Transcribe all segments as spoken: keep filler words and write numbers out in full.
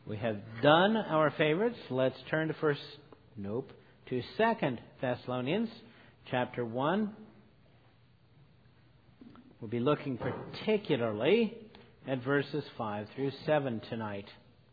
We have done our favorites. Let's turn to first, nope, to Second Thessalonians, chapter one. We'll be looking particularly at verses five through seven tonight.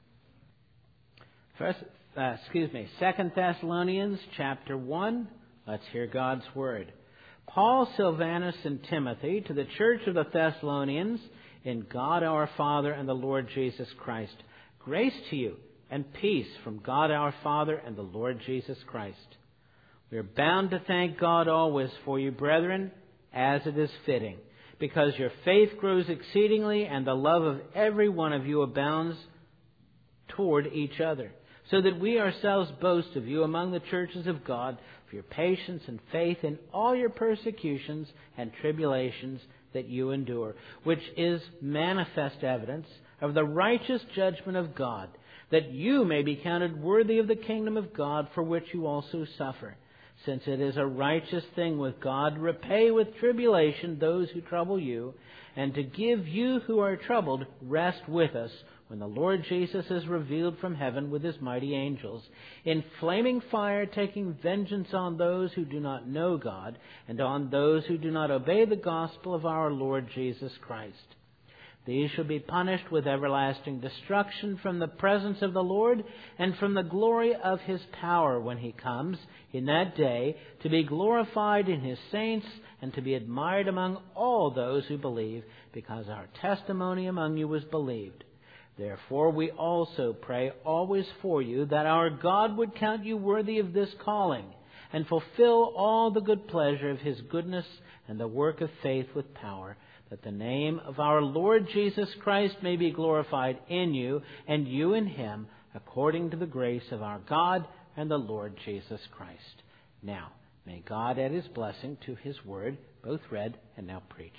First, uh, excuse me, Second Thessalonians, chapter one. Let's hear God's word. Paul, Silvanus, and Timothy, to the church of the Thessalonians, in God our Father and the Lord Jesus Christ. Grace to you and peace from God our Father and the Lord Jesus Christ. We are bound to thank God always for you, brethren, as it is fitting, because your faith grows exceedingly and the love of every one of you abounds toward each other, so that we ourselves boast of you among the churches of God for your patience and faith in all your persecutions and tribulations that you endure, which is manifest evidence of the righteous judgment of God, that you may be counted worthy of the kingdom of God for which you also suffer. Since it is a righteous thing with God, repay with tribulation those who trouble you, and to give you who are troubled rest with us when the Lord Jesus is revealed from heaven with his mighty angels, in flaming fire, taking vengeance on those who do not know God, and on those who do not obey the gospel of our Lord Jesus Christ. These shall be punished with everlasting destruction from the presence of the Lord and from the glory of his power when he comes in that day, to be glorified in his saints and to be admired among all those who believe, because our testimony among you was believed. Therefore we also pray always for you, that our God would count you worthy of this calling, and fulfill all the good pleasure of his goodness and the work of faith with power, that the name of our Lord Jesus Christ may be glorified in you, and you in him, according to the grace of our God and the Lord Jesus Christ. Now, may God add his blessing to his word, both read and now preached.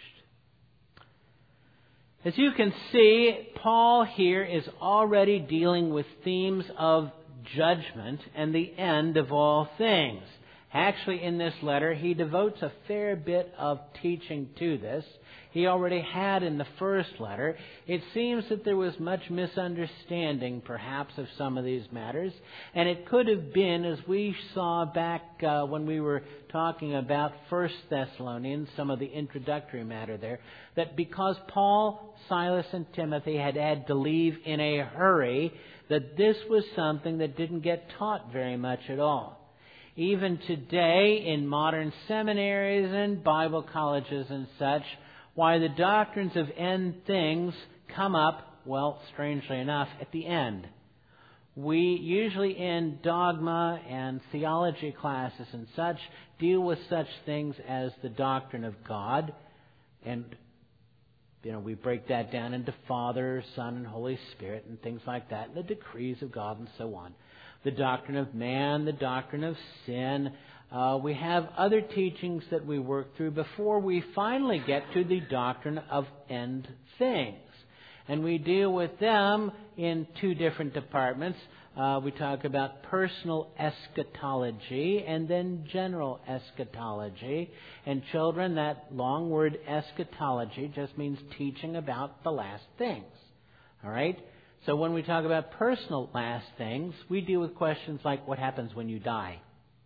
As you can see, Paul here is already dealing with themes of judgment and the end of all things. Actually, in this letter, he devotes a fair bit of teaching to this. He already had in the first letter. It seems that there was much misunderstanding, perhaps, of some of these matters. And it could have been, as we saw back uh, when we were talking about First Thessalonians, some of the introductory matter there, that because Paul, Silas, and Timothy had had to leave in a hurry, that this was something that didn't get taught very much at all. Even today, in modern seminaries and Bible colleges and such, why the doctrines of end things come up, well, strangely enough, at the end. We usually in dogma and theology classes and such deal with such things as the doctrine of God, and you know we break that down into Father, Son, and Holy Spirit and things like that, and the decrees of God and so on. The doctrine of man, the doctrine of sin. Uh, we have other teachings that we work through before we finally get to the doctrine of end things. And we deal with them in two different departments. Uh, we talk about personal eschatology and then general eschatology. And children, that long word eschatology just means teaching about the last things. All right? So when we talk about personal last things, we deal with questions like what happens when you die?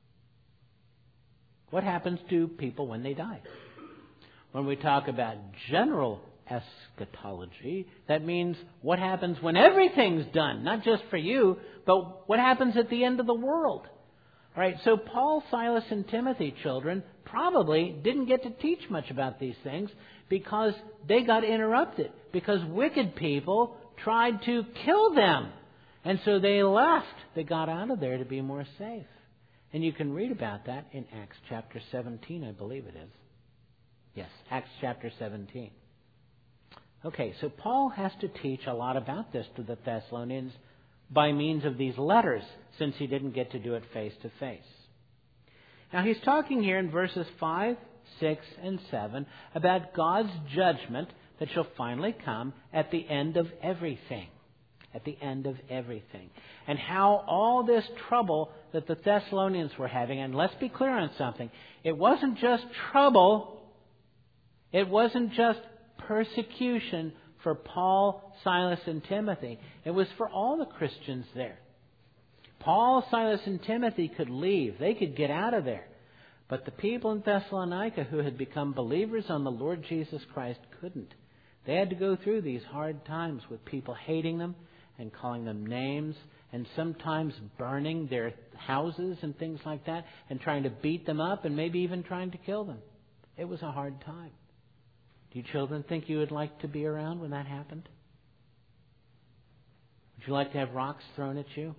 What happens to people when they die? When we talk about general eschatology, that means what happens when everything's done, not just for you, but what happens at the end of the world. All right, so Paul, Silas, and Timothy, children, probably didn't get to teach much about these things because they got interrupted, because wicked people tried to kill them. And so they left. They got out of there to be more safe. And you can read about that in Acts chapter seventeen, I believe it is. Yes, Acts chapter seventeen. Okay, so Paul has to teach a lot about this to the Thessalonians by means of these letters, since he didn't get to do it face to face. Now he's talking here in verses five, six, and seven about God's judgment that shall finally come at the end of everything. At the end of everything. And how all this trouble that the Thessalonians were having, and let's be clear on something, it wasn't just trouble, it wasn't just persecution for Paul, Silas, and Timothy. It was for all the Christians there. Paul, Silas, and Timothy could leave. They could get out of there. But the people in Thessalonica who had become believers on the Lord Jesus Christ couldn't. They had to go through these hard times with people hating them and calling them names and sometimes burning their houses and things like that and trying to beat them up and maybe even trying to kill them. It was a hard time. Do you children think you would like to be around when that happened? Would you like to have rocks thrown at you?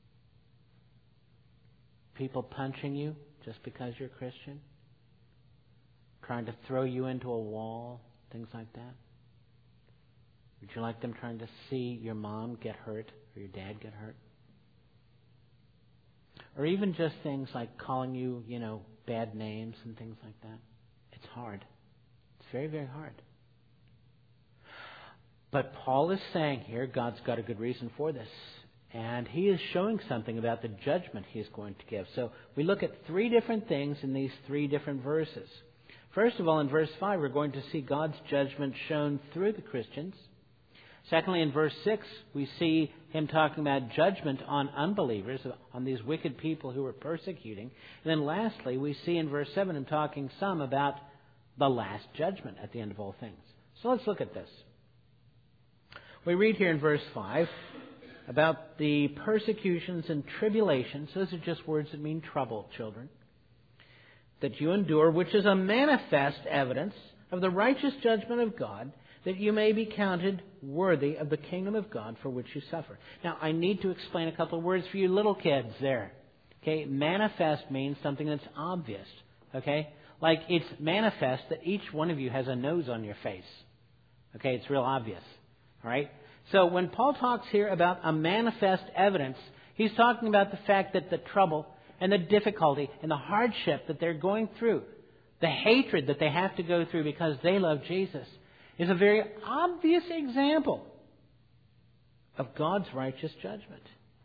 People punching you just because you're a Christian? Trying to throw you into a wall? Things like that? Would you like them trying to see your mom get hurt or your dad get hurt? Or even just things like calling you, you know, bad names and things like that. It's hard. It's very, very hard. But Paul is saying here, God's got a good reason for this. And he is showing something about the judgment he's going to give. So we look at three different things in these three different verses. First of all, in verse five, we're going to see God's judgment shown through the Christians. Secondly, in verse six, we see him talking about judgment on unbelievers, on these wicked people who were persecuting. And then lastly, we see in verse seven him talking some about the last judgment at the end of all things. So let's look at this. We read here in verse five about the persecutions and tribulations. Those are just words that mean trouble, children. That you endure, which is a manifest evidence of the righteous judgment of God, that you may be counted worthy of the kingdom of God for which you suffer. Now, I need to explain a couple of words for you little kids there. Okay, manifest means something that's obvious. Okay, like it's manifest that each one of you has a nose on your face. Okay, it's real obvious. All right. So when Paul talks here about a manifest evidence, he's talking about the fact that the trouble and the difficulty and the hardship that they're going through, the hatred that they have to go through because they love Jesus, is a very obvious example of God's righteous judgment.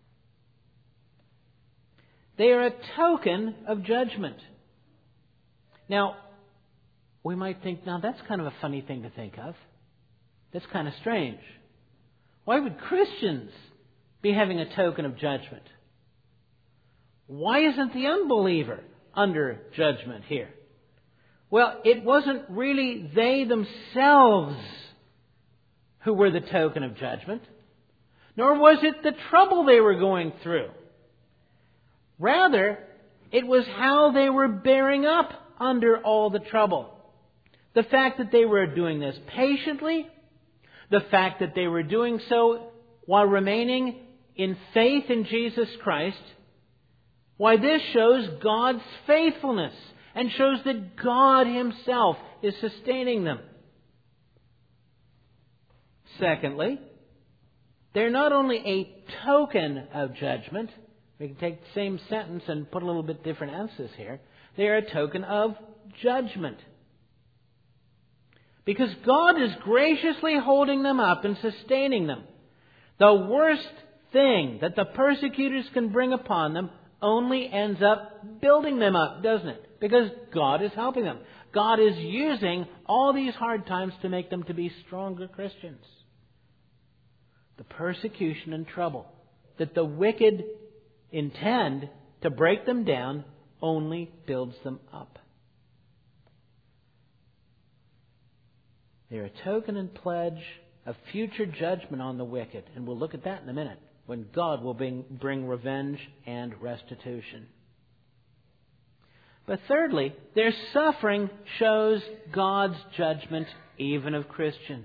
They are a token of judgment. Now, we might think, now that's kind of a funny thing to think of. That's kind of strange. Why would Christians be having a token of judgment? Why isn't the unbeliever under judgment here? Well, it wasn't really they themselves who were the token of judgment, nor was it the trouble they were going through. Rather, it was how they were bearing up under all the trouble. The fact that they were doing this patiently, the fact that they were doing so while remaining in faith in Jesus Christ, why this shows God's faithfulness and shows that God Himself is sustaining them. Secondly, they're not only a token of judgment. We can take the same sentence and put a little bit different emphasis here. They are a token of judgment. Because God is graciously holding them up and sustaining them. The worst thing that the persecutors can bring upon them only ends up building them up, doesn't it? Because God is helping them. God is using all these hard times to make them to be stronger Christians. The persecution and trouble that the wicked intend to break them down only builds them up. They're a token and pledge of future judgment on the wicked. And we'll look at that in a minute, when God will bring, bring revenge and restitution. But thirdly, their suffering shows God's judgment even of Christians.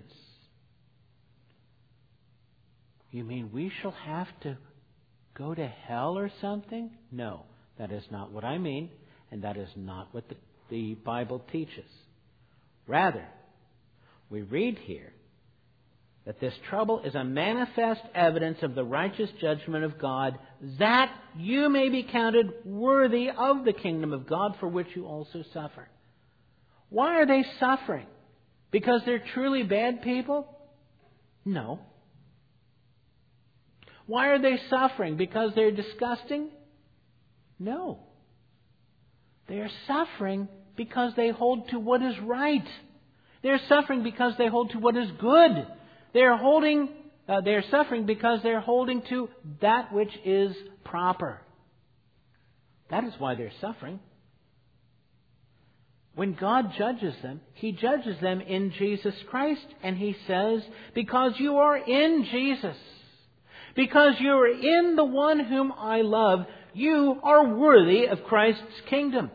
You mean we shall have to go to hell or something? No, that is not what I mean, and that is not what the, the Bible teaches. Rather, we read here that this trouble is a manifest evidence of the righteous judgment of God, that you may be counted worthy of the kingdom of God for which you also suffer. Why are they suffering? Because they're truly bad people? No. Why are they suffering? Because they're disgusting? No. They are suffering because they hold to what is right. They're suffering because they hold to what is good. They're holding, uh, they're suffering because they're holding to that which is proper. That is why they're suffering. When God judges them, He judges them in Jesus Christ. And He says, because you are in Jesus, because you are in the one whom I love, you are worthy of Christ's kingdom.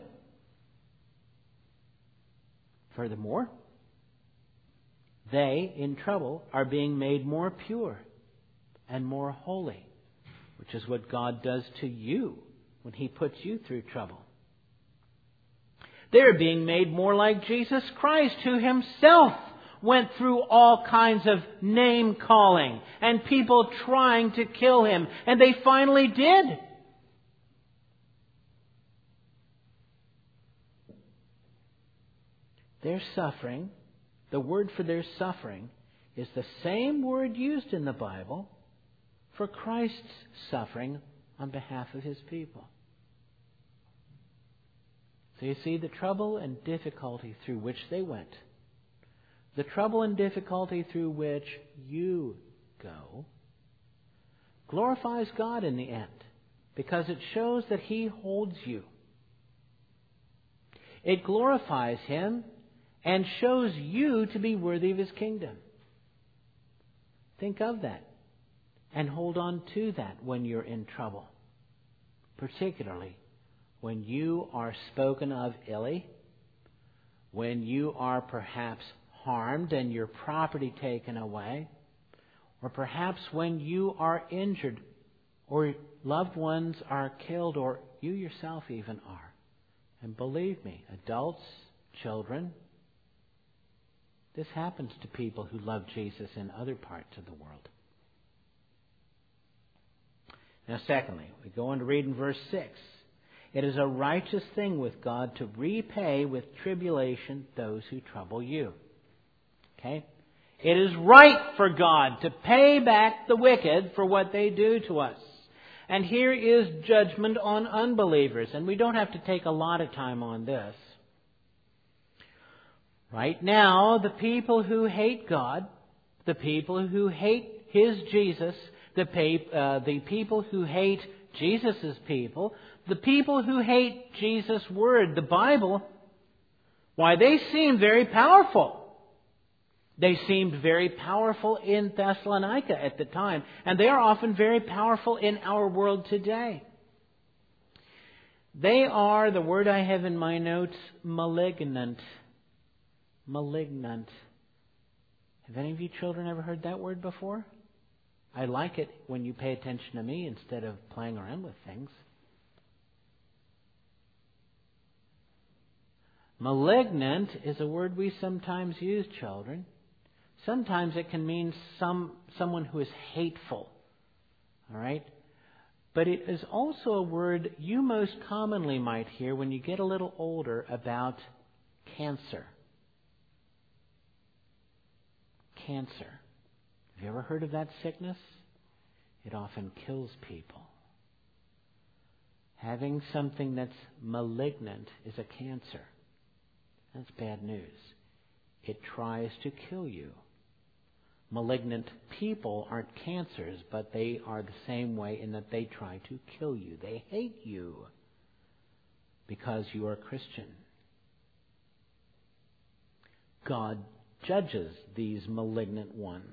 Furthermore, they, in trouble, are being made more pure and more holy, which is what God does to you when He puts you through trouble. They're being made more like Jesus Christ, who Himself went through all kinds of name-calling and people trying to kill Him, and they finally did. Their suffering, the word for their suffering, is the same word used in the Bible for Christ's suffering on behalf of His people. So you see, the trouble and difficulty through which they went, the trouble and difficulty through which you go, glorifies God in the end, because it shows that He holds you. It glorifies Him and shows you to be worthy of His kingdom. Think of that and hold on to that when you're in trouble, particularly when you are spoken of illy, when you are perhaps harmed and your property taken away, or perhaps when you are injured or loved ones are killed or you yourself even are. And believe me, adults, children, this happens to people who love Jesus in other parts of the world. Now, secondly, we go on to read in verse six. It is a righteous thing with God to repay with tribulation those who trouble you. Okay? It is right for God to pay back the wicked for what they do to us. And here is judgment on unbelievers. And we don't have to take a lot of time on this. Right now, the people who hate God, the people who hate His Jesus, the, pay, uh, the people who hate Jesus' people, the people who hate Jesus' Word, the Bible, why, they seem very powerful. They seemed very powerful in Thessalonica at the time, and they are often very powerful in our world today. They are, the word I have in my notes, malignant. Malignant. Have any of you children ever heard that word before? I like it when you pay attention to me instead of playing around with things. Malignant is a word we sometimes use, children. Sometimes it can mean some someone who is hateful. All right? But it is also a word you most commonly might hear when you get a little older about cancer. Cancer. Have you ever heard of that sickness? It often kills people. Having something that's malignant is a cancer. That's bad news. It tries to kill you. Malignant people aren't cancers, but they are the same way in that they try to kill you. They hate you because you are a Christian. God judges these malignant ones.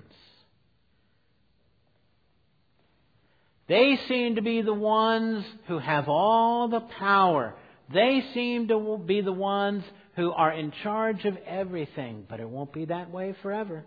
They seem to be the ones who have all the power. They seem to be the ones who are in charge of everything, but it won't be that way forever.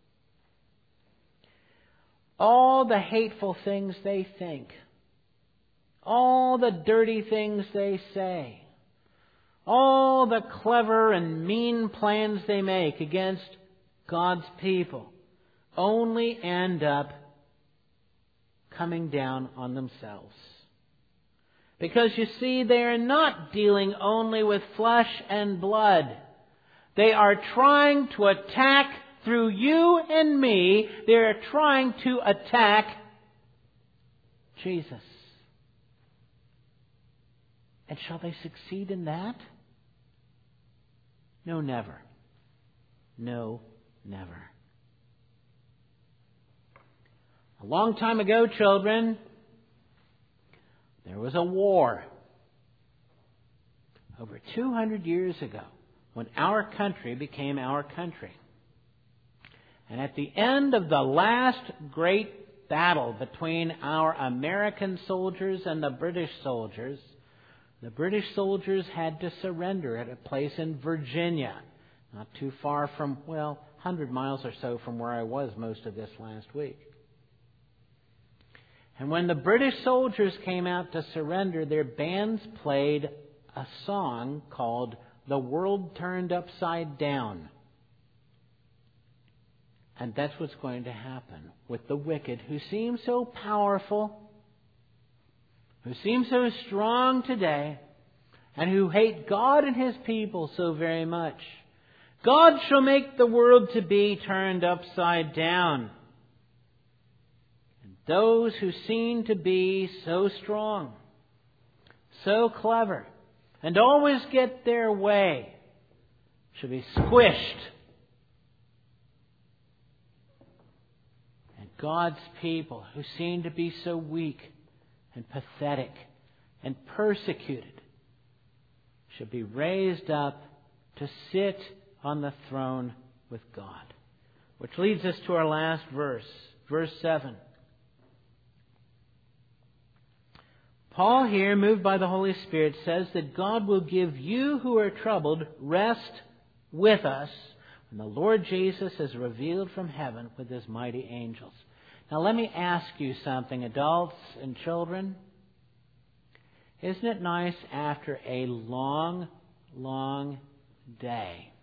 All the hateful things they think, all the dirty things they say, all the clever and mean plans they make against God's people only end up coming down on themselves. Because you see, they are not dealing only with flesh and blood. They are trying to attack through you and me. They are trying to attack Jesus. And shall they succeed in that? No, never. No, never. A long time ago, children, there was a war. Over two hundred years ago, when our country became our country. And at the end of the last great battle between our American soldiers and the British soldiers, the British soldiers had to surrender at a place in Virginia, not too far from, well, one hundred miles or so from where I was most of this last week. And when the British soldiers came out to surrender, their bands played a song called "The World Turned Upside Down." And that's what's going to happen with the wicked who seem so powerful, who seem so strong today, and who hate God and His people so very much. God shall make the world to be turned upside down. And those who seem to be so strong, so clever, and always get their way shall be squished. And God's people, who seem to be so weak and pathetic and persecuted, shall be raised up to sit on the throne with God. Which leads us to our last verse, verse seven. Paul here, moved by the Holy Spirit, says that God will give you who are troubled rest with us when the Lord Jesus is revealed from heaven with His mighty angels. Now let me ask you something, adults and children. Isn't it nice after a long, long day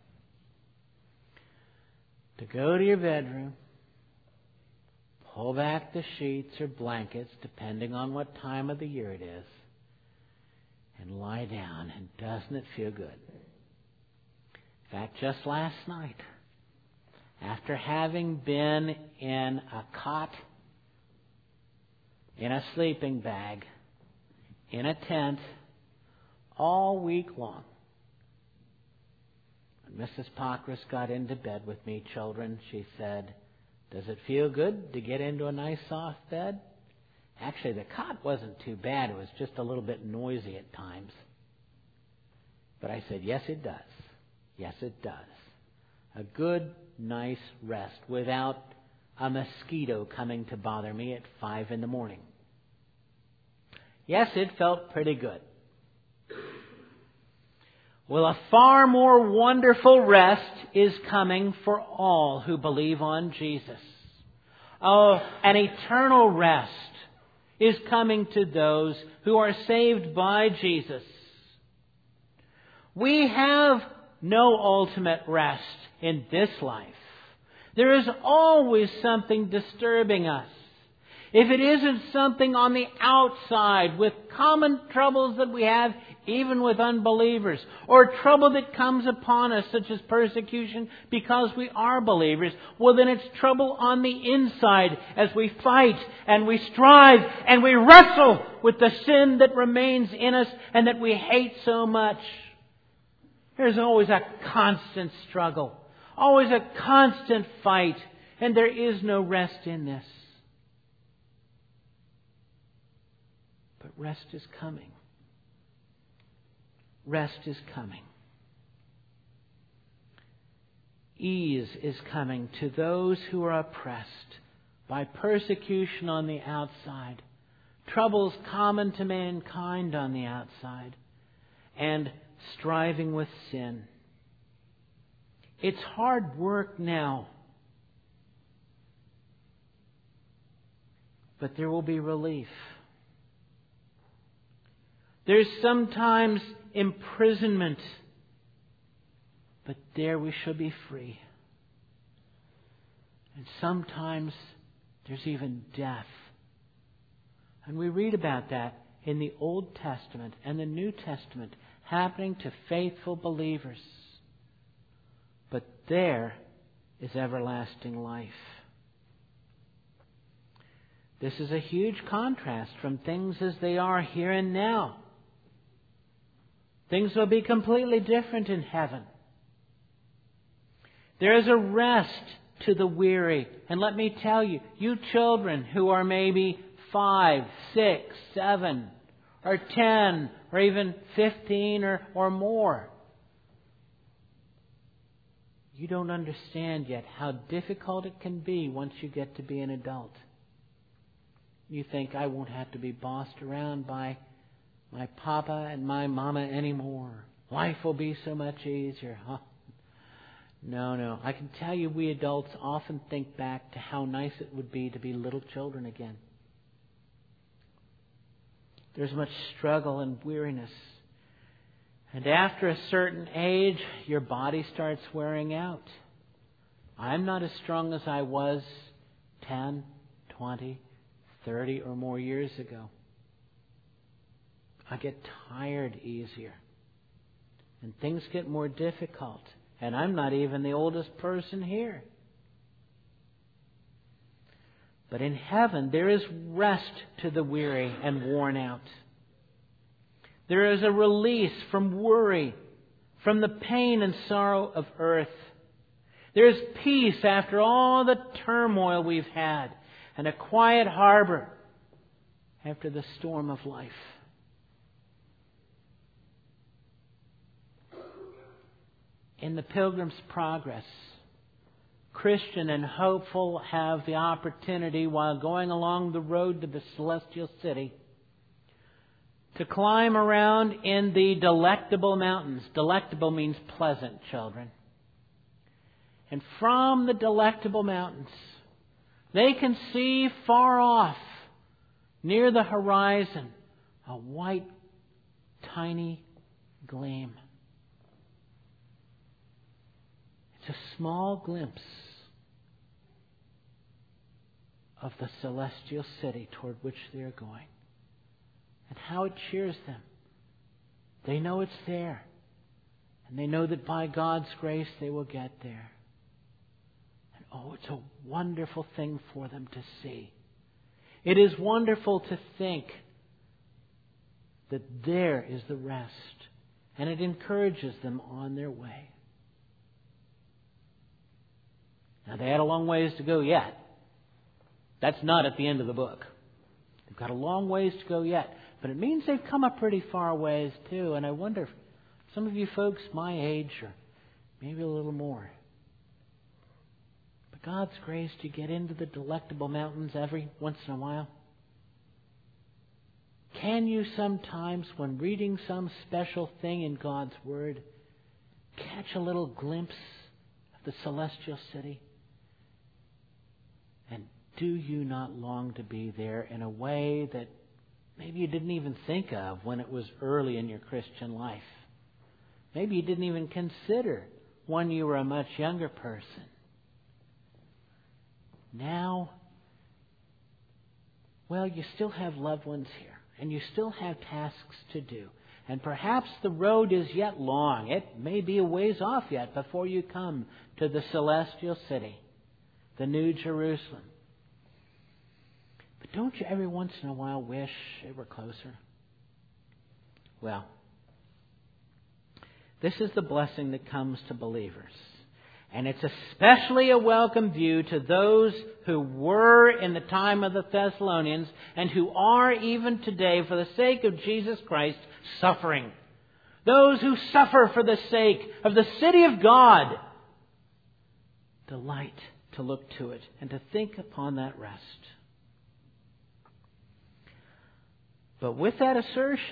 to go to your bedroom, pull back the sheets or blankets, depending on what time of the year it is, and lie down? And doesn't it feel good? In fact, just last night, after having been in a cot, in a sleeping bag, in a tent, all week long, when Missus Pockris got into bed with me, children, she said, "Does it feel good to get into a nice soft bed?" Actually, the cot wasn't too bad. It was just a little bit noisy at times. But I said, yes, it does. Yes, it does. A good, nice rest without a mosquito coming to bother me at five in the morning. Yes, it felt pretty good. Well, a far more wonderful rest is coming for all who believe on Jesus. Oh, an eternal rest is coming to those who are saved by Jesus. We have no ultimate rest in this life. There is always something disturbing us. If it isn't something on the outside with common troubles that we have even with unbelievers, or trouble that comes upon us such as persecution because we are believers, well then it's trouble on the inside as we fight and we strive and we wrestle with the sin that remains in us and that we hate so much. There's always a constant struggle, always a constant fight, and there is no rest in this. But rest is coming. Rest is coming. Ease is coming to those who are oppressed by persecution on the outside, troubles common to mankind on the outside, and striving with sin. It's hard work now, but there will be relief. There's sometimes imprisonment, but there we shall be free. And sometimes there's even death. And we read about that in the Old Testament and the New Testament happening to faithful believers. But there is everlasting life. This is a huge contrast from things as they are here and now. Things will be completely different in heaven. There is a rest to the weary. And let me tell you, you children who are maybe five, six, seven, or ten, or even fifteen or, or more, you don't understand yet how difficult it can be once you get to be an adult. You think, I won't have to be bossed around by my papa and my mama anymore. Life will be so much easier. Huh? No, no. I can tell you, we adults often think back to how nice it would be to be little children again. There's much struggle and weariness. And after a certain age, your body starts wearing out. I'm not as strong as I was ten, twenty, thirty or more years ago. I get tired easier. And things get more difficult. And I'm not even the oldest person here. But in heaven, there is rest to the weary and worn out. There is a release from worry, from the pain and sorrow of earth. There is peace after all the turmoil we've had, and a quiet harbor after the storm of life. In the Pilgrim's Progress, Christian and hopeful have the opportunity, while going along the road to the celestial city, to climb around in the Delectable Mountains. Delectable means pleasant, children. And from the Delectable Mountains, they can see far off, near the horizon, a white, tiny gleam. It's a small glimpse of the celestial city toward which they are going. And how it cheers them. They know it's there. And they know that by God's grace they will get there. And oh, it's a wonderful thing for them to see. It is wonderful to think that there is the rest. And it encourages them on their way. Now, they had a long ways to go yet. That's not at the end of the book. They've got a long ways to go yet. But it means they've come a pretty far ways, too. And I wonder if some of you folks my age, or maybe a little more, by God's grace, do you get into the Delectable Mountains every once in a while? Can you sometimes, when reading some special thing in God's Word, catch a little glimpse of the celestial city? And do you not long to be there in a way that maybe you didn't even think of when it was early in your Christian life? Maybe you didn't even consider when you were a much younger person. Now, well, you still have loved ones here, and you still have tasks to do. And perhaps the road is yet long. It may be a ways off yet before you come to the celestial city, the New Jerusalem. But don't you every once in a while wish it were closer? Well, this is the blessing that comes to believers. And it's especially a welcome view to those who were in the time of the Thessalonians and who are even today, for the sake of Jesus Christ, suffering. Those who suffer for the sake of the city of God. Delight to look to it and to think upon that rest. But with that assertion,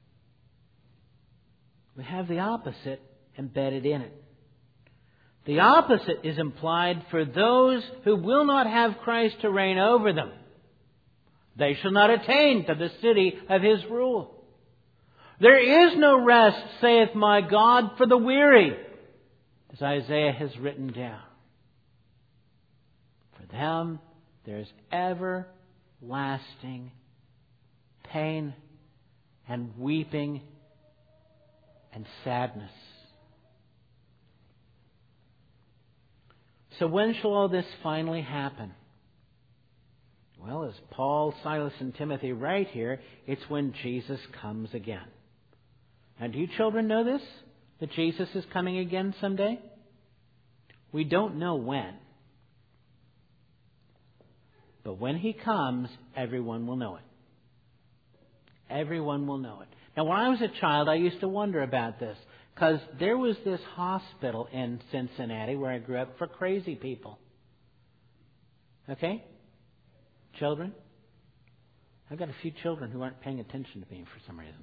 we have the opposite embedded in it. The opposite is implied for those who will not have Christ to reign over them. They shall not attain to the city of His rule. There is no rest, saith my God, for the weary, as Isaiah has written down. For them there is everlasting pain and weeping and sadness. So when shall all this finally happen? Well, as Paul, Silas, and Timothy write here, it's when Jesus comes again. And do you children know this? That Jesus is coming again someday? We don't know when. But when He comes, everyone will know it. Everyone will know it. Now, when I was a child, I used to wonder about this, because there was this hospital in Cincinnati where I grew up for crazy people. Okay? Children? I've got a few children who aren't paying attention to me for some reason.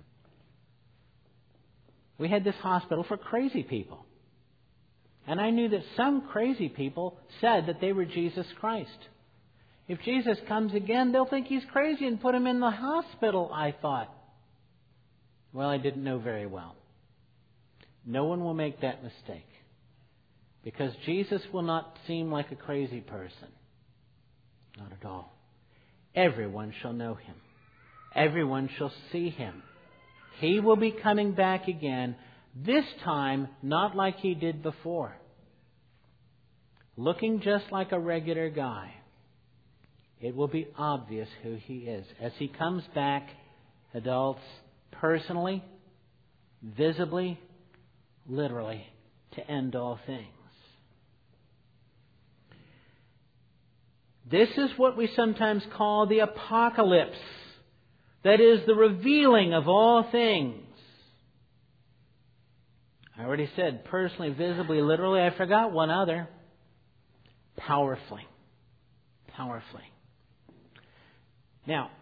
We had this hospital for crazy people. And I knew that some crazy people said that they were Jesus Christ. If Jesus comes again, they'll think He's crazy and put Him in the hospital, I thought. Well, I didn't know very well. No one will make that mistake. Because Jesus will not seem like a crazy person. Not at all. Everyone shall know Him. Everyone shall see Him. He will be coming back again, this time not like He did before. Looking just like a regular guy. It will be obvious who He is. As He comes back, adults, personally, visibly, literally, to end all things. This is what we sometimes call the apocalypse. That is the revealing of all things. I already said personally, visibly, literally. I forgot one other. Powerfully. Powerfully. Now,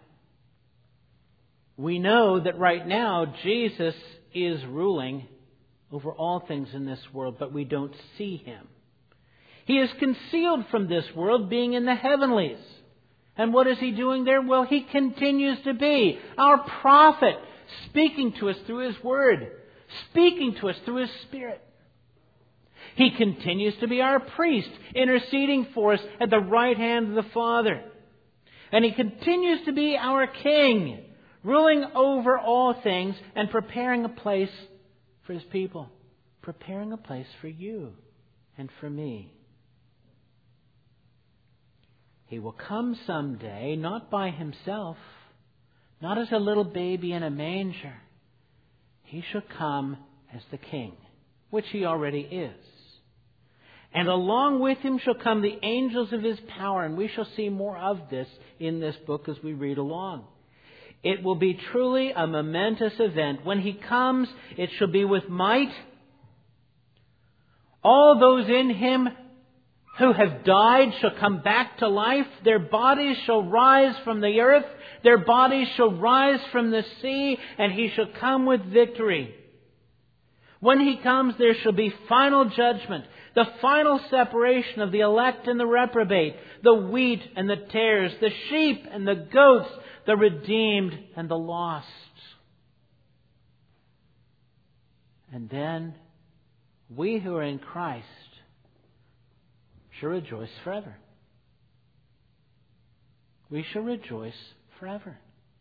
we know that right now Jesus is ruling over all things in this world, but we don't see Him. He is concealed from this world, being in the heavenlies. And what is He doing there? Well, He continues to be our prophet, speaking to us through His Word, speaking to us through His Spirit. He continues to be our priest, interceding for us at the right hand of the Father. And He continues to be our King, ruling over all things and preparing a place for His people. Preparing a place for you and for me. He will come someday, not by Himself, not as a little baby in a manger. He shall come as the King, which He already is. And along with Him shall come the angels of His power, and we shall see more of this in this book as we read along. It will be truly a momentous event. When He comes, it shall be with might. All those in Him who have died shall come back to life. Their bodies shall rise from the earth. Their bodies shall rise from the sea. And He shall come with victory. When He comes, there shall be final judgment. The final separation of the elect and the reprobate. The wheat and the tares. The sheep and the goats. The redeemed and the lost. And then we who are in Christ shall rejoice forever. We shall rejoice forever.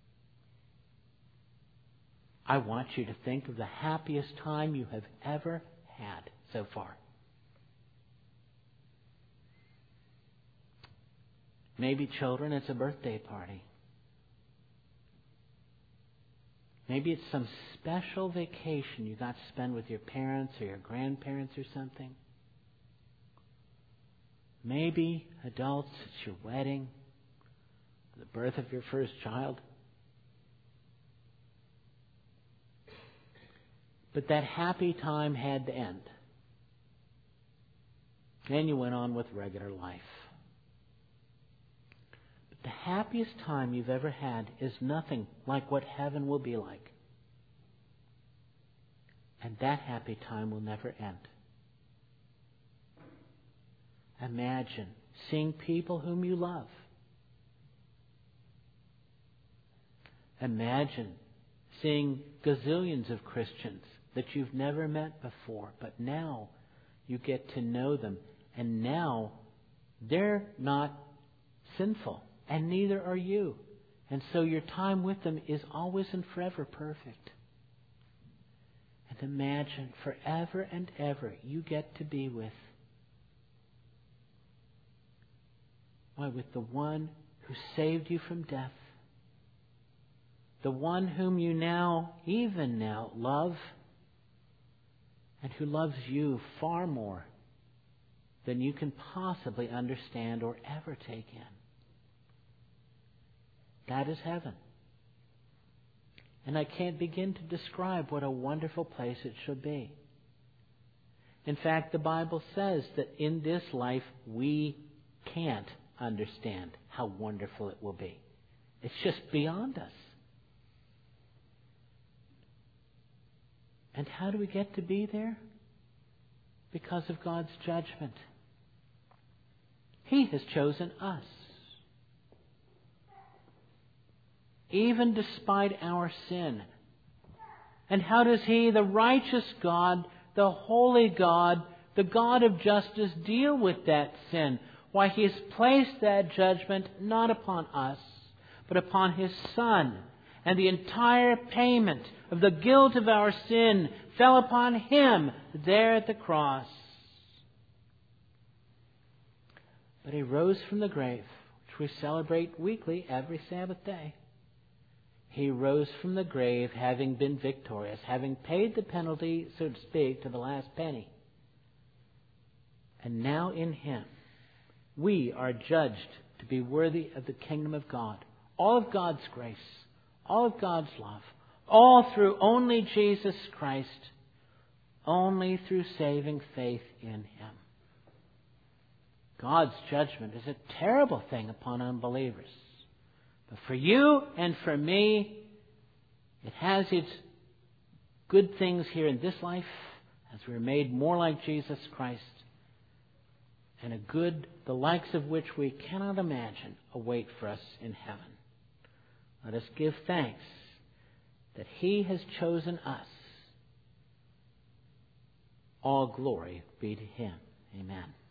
I want you to think of the happiest time you have ever had so far. Maybe, children, it's a birthday party. Maybe it's some special vacation you got to spend with your parents or your grandparents or something. Maybe, adults, it's your wedding, the birth of your first child. But that happy time had to end. Then you went on with regular life. But the happiest time you've ever had is nothing like what heaven will be like. And that happy time will never end. Imagine seeing people whom you love. Imagine seeing gazillions of Christians that you've never met before, but now you get to know them. And now they're not sinful, and neither are you. And so your time with them is always and forever perfect. And imagine forever and ever you get to be with Why, with the one who saved you from death. The one whom you now, even now, love. And who loves you far more than you can possibly understand or ever take in. That is heaven. And I can't begin to describe what a wonderful place it should be. In fact, the Bible says that in this life we can't understand how wonderful it will be. It's just beyond us. And how do we get to be there? Because of God's judgment. He has chosen us. Even despite our sin. And how does He, the righteous God, the holy God, the God of justice, deal with that sin? Why, He has placed that judgment not upon us, but upon His Son. And the entire payment of the guilt of our sin fell upon Him there at the cross. But He rose from the grave, which we celebrate weekly every Sabbath day. He rose from the grave having been victorious, having paid the penalty, so to speak, to the last penny. And now in Him, we are judged to be worthy of the kingdom of God. All of God's grace, all of God's love, all through only Jesus Christ, only through saving faith in Him. God's judgment is a terrible thing upon unbelievers. But for you and for me, it has its good things here in this life, as we're made more like Jesus Christ, and a good, the likes of which we cannot imagine, await for us in heaven. Let us give thanks that He has chosen us. All glory be to Him. Amen.